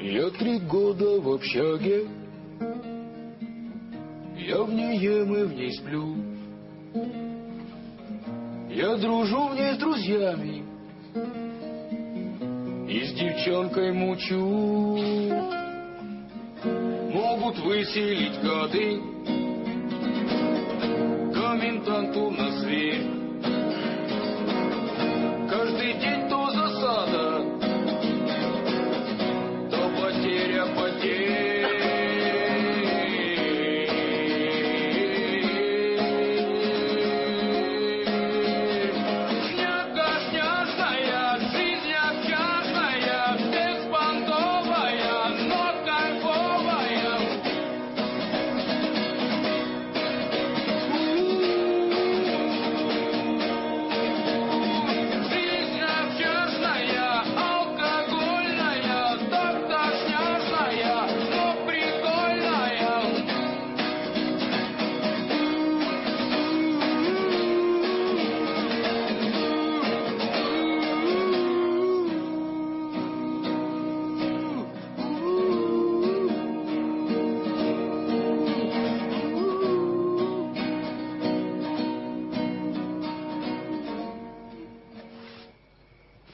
Я 3 года в общаге, я в ней ем и в ней сплю. Я дружу в ней с друзьями и с девчонкой мучу. Могут выселить гады, коменданту на зверь.